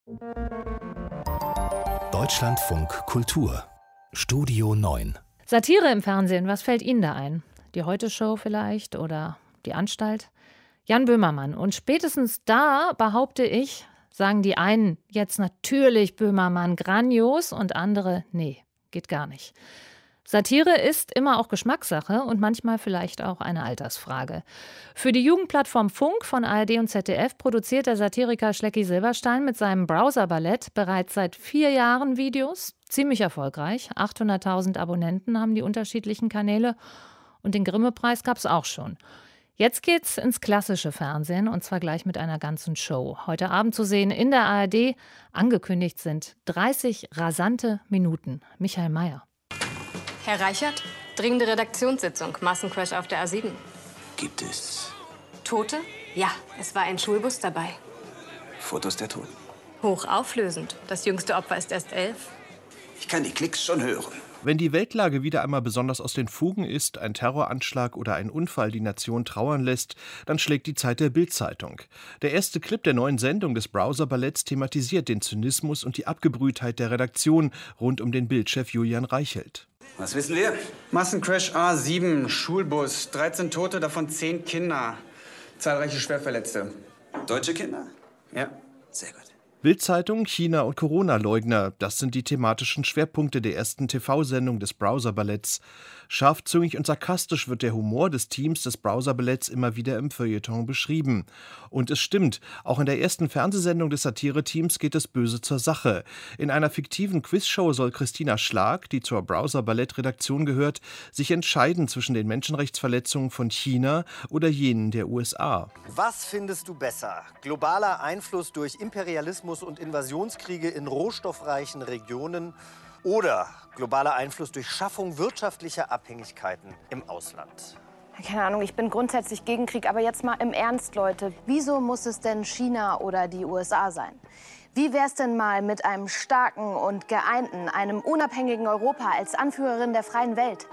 Deutschlandfunk Kultur Studio 9. Satire im Fernsehen, was fällt Ihnen da ein? Die Heute-Show vielleicht oder die Anstalt? Jan Böhmermann. Und spätestens da, behaupte ich, sagen die einen jetzt natürlich Böhmermann grandios und andere, nee, geht gar nicht. Satire ist immer auch Geschmackssache und manchmal vielleicht auch eine Altersfrage. Für die Jugendplattform Funk von ARD und ZDF produziert der Satiriker Schlecki Silberstein mit seinem Browser-Ballett bereits seit 4 Jahren Videos. Ziemlich erfolgreich. 800.000 Abonnenten haben die unterschiedlichen Kanäle und den Grimme-Preis gab es auch schon. Jetzt geht's ins klassische Fernsehen und zwar gleich mit einer ganzen Show. Heute Abend zu sehen in der ARD. Angekündigt sind 30 rasante Minuten. Michael Mayer. Herr Reichert, dringende Redaktionssitzung. Massencrash auf der A7. Gibt es Tote? Ja, es war ein Schulbus dabei. Fotos der Toten? Hochauflösend. Das jüngste Opfer ist erst 11. Ich kann die Klicks schon hören. Wenn die Weltlage wieder einmal besonders aus den Fugen ist, ein Terroranschlag oder ein Unfall die Nation trauern lässt, dann schlägt die Zeit der Bild-Zeitung. Der erste Clip der neuen Sendung des Browser-Balletts thematisiert den Zynismus und die Abgebrühtheit der Redaktion rund um den Bildchef Julian Reichelt. Was wissen wir? Massencrash A7, Schulbus, 13 Tote, davon 10 Kinder. Zahlreiche Schwerverletzte. Deutsche Kinder? Ja. Sehr gut. Bild-Zeitung, China und Corona-Leugner, das sind die thematischen Schwerpunkte der ersten TV-Sendung des Browser-Balletts. Scharfzüngig und sarkastisch wird der Humor des Teams des Browser-Balletts immer wieder im Feuilleton beschrieben. Und es stimmt, auch in der ersten Fernsehsendung des Satire-Teams geht es böse zur Sache. In einer fiktiven Quizshow soll Christina Schlag, die zur Browser-Ballett-Redaktion gehört, sich entscheiden zwischen den Menschenrechtsverletzungen von China oder jenen der USA. Was findest du besser? Globaler Einfluss durch Imperialismus und Invasionskriege in rohstoffreichen Regionen oder globaler Einfluss durch Schaffung wirtschaftlicher Abhängigkeiten im Ausland? Keine Ahnung, ich bin grundsätzlich gegen Krieg, aber jetzt mal im Ernst, Leute. Wieso muss es denn China oder die USA sein? Wie wär's denn mal mit einem starken und geeinten, einem unabhängigen Europa als Anführerin der freien Welt?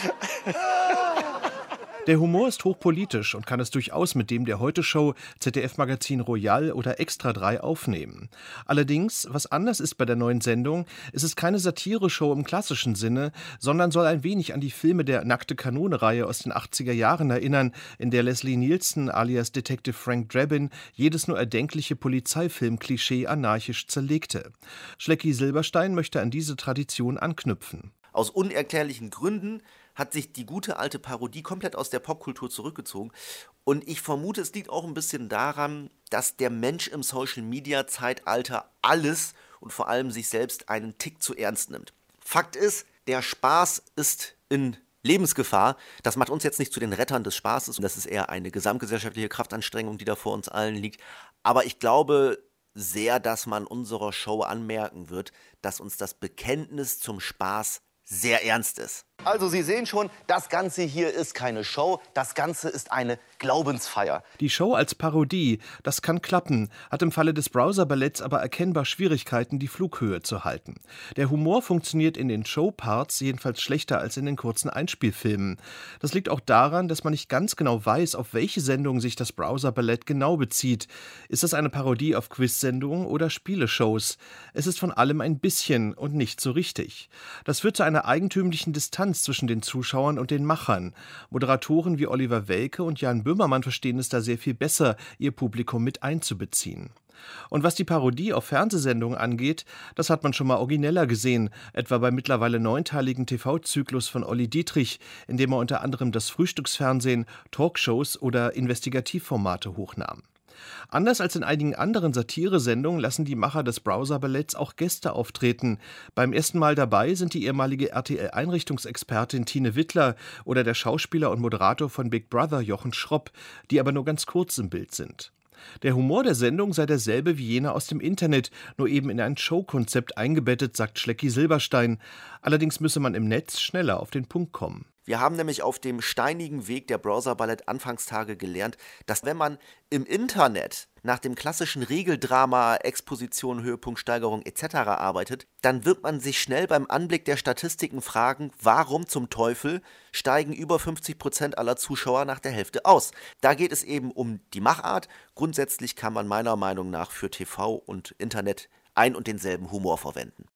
Der Humor ist hochpolitisch und kann es durchaus mit dem der Heute-Show, ZDF-Magazin Royal oder Extra 3 aufnehmen. Allerdings, was anders ist bei der neuen Sendung, ist es keine Satire-Show im klassischen Sinne, sondern soll ein wenig an die Filme der Nackte-Kanone-Reihe aus den 80er Jahren erinnern, in der Leslie Nielsen alias Detective Frank Drabin jedes nur erdenkliche Polizeifilm-Klischee anarchisch zerlegte. Schlecki Silberstein möchte an diese Tradition anknüpfen. Aus unerklärlichen Gründen hat sich die gute alte Parodie komplett aus der Popkultur zurückgezogen. Und ich vermute, es liegt auch ein bisschen daran, dass der Mensch im Social-Media-Zeitalter alles und vor allem sich selbst einen Tick zu ernst nimmt. Fakt ist, der Spaß ist in Lebensgefahr. Das macht uns jetzt nicht zu den Rettern des Spaßes. Das ist eher eine gesamtgesellschaftliche Kraftanstrengung, die da vor uns allen liegt. Aber ich glaube sehr, dass man unserer Show anmerken wird, dass uns das Bekenntnis zum Spaß sehr ernst ist. Also Sie sehen schon, das Ganze hier ist keine Show, das Ganze ist eine Glaubensfeier. Die Show als Parodie, das kann klappen, hat im Falle des Browser-Balletts aber erkennbar Schwierigkeiten, die Flughöhe zu halten. Der Humor funktioniert in den Showparts jedenfalls schlechter als in den kurzen Einspielfilmen. Das liegt auch daran, dass man nicht ganz genau weiß, auf welche Sendung sich das Browser-Ballett genau bezieht. Ist das eine Parodie auf Quiz-Sendungen oder Spieleshows? Es ist von allem ein bisschen und nicht so richtig. Das führt zu einer eigentümlichen Distanz zwischen den Zuschauern und den Machern. Moderatoren wie Oliver Welke und Jan Böhmermann verstehen es da sehr viel besser, ihr Publikum mit einzubeziehen. Und was die Parodie auf Fernsehsendungen angeht, das hat man schon mal origineller gesehen, etwa beim mittlerweile 9-teiligen TV-Zyklus von Olli Dietrich, in dem er unter anderem das Frühstücksfernsehen, Talkshows oder Investigativformate hochnahm. Anders als in einigen anderen Satiresendungen lassen die Macher des Browser-Balletts auch Gäste auftreten. Beim ersten Mal dabei sind die ehemalige RTL-Einrichtungsexpertin Tine Wittler oder der Schauspieler und Moderator von Big Brother Jochen Schropp, die aber nur ganz kurz im Bild sind. Der Humor der Sendung sei derselbe wie jener aus dem Internet, nur eben in ein Showkonzept eingebettet, sagt Schlecki Silberstein. Allerdings müsse man im Netz schneller auf den Punkt kommen. Wir haben nämlich auf dem steinigen Weg der Browser-Ballett Anfangstage gelernt, dass wenn man im Internet nach dem klassischen Regeldrama, Exposition, Höhepunkt, Steigerung etc. arbeitet, dann wird man sich schnell beim Anblick der Statistiken fragen, warum zum Teufel steigen über 50% aller Zuschauer nach der Hälfte aus. Da geht es eben um die Machart. Grundsätzlich kann man meiner Meinung nach für TV und Internet ein und denselben Humor verwenden.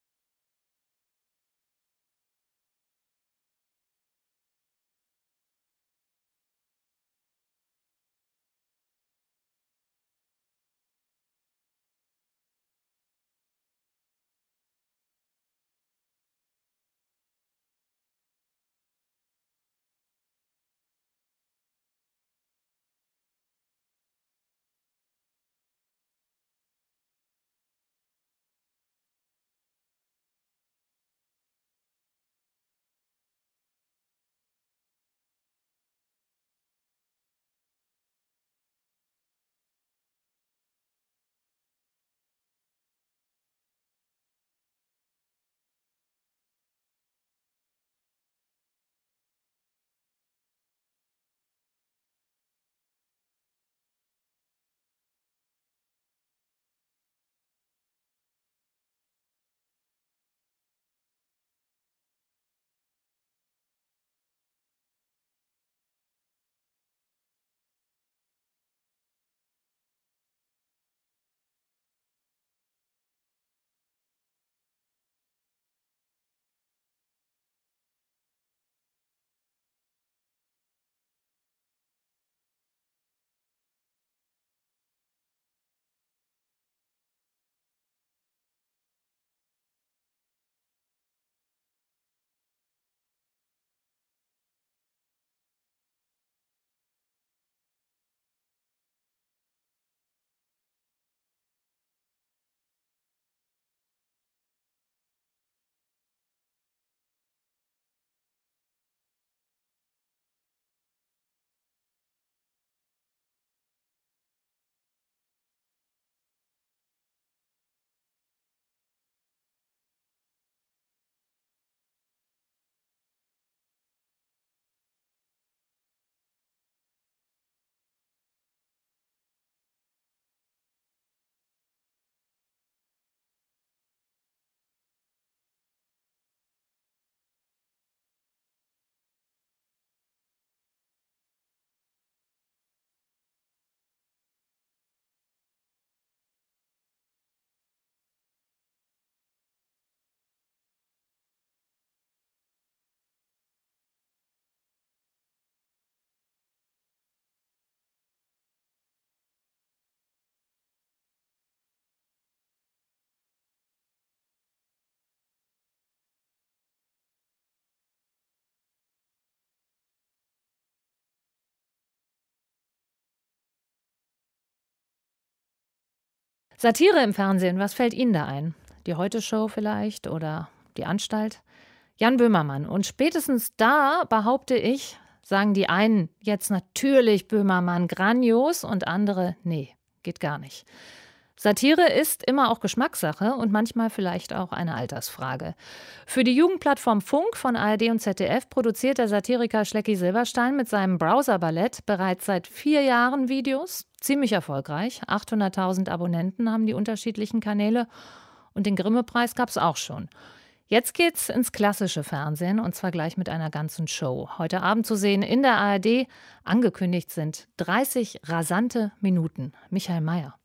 Satire im Fernsehen, was fällt Ihnen da ein? Die Heute-Show vielleicht oder die Anstalt? Jan Böhmermann. Und spätestens da, behaupte ich, sagen die einen jetzt natürlich Böhmermann grandios und andere, nee, geht gar nicht. Satire ist immer auch Geschmackssache und manchmal vielleicht auch eine Altersfrage. Für die Jugendplattform Funk von ARD und ZDF produziert der Satiriker Schlecki Silberstein mit seinem Browser-Ballett bereits seit 4 Jahren Videos. Ziemlich erfolgreich. 800.000 Abonnenten haben die unterschiedlichen Kanäle und den Grimme-Preis gab es auch schon. Jetzt geht's ins klassische Fernsehen und zwar gleich mit einer ganzen Show. Heute Abend zu sehen in der ARD. Angekündigt sind 30 rasante Minuten. Michael Mayer.